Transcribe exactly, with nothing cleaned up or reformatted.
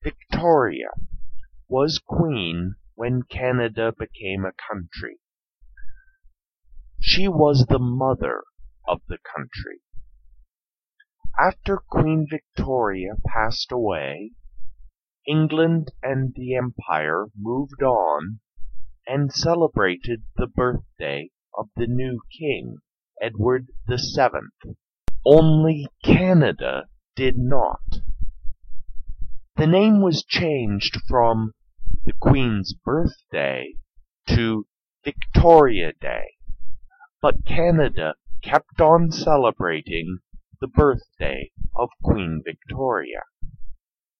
Victoria was queen when Canada became a country. She was the mother of the country. After Queen Victoria passed away, England and the Empire moved on and celebrated the birthday of the new king, Edward the Seventh. Only Canada did not. The name was changed from the Queen's birthday to Victoria Day, but Canada kept on celebrating the birthday of Queen Victoria.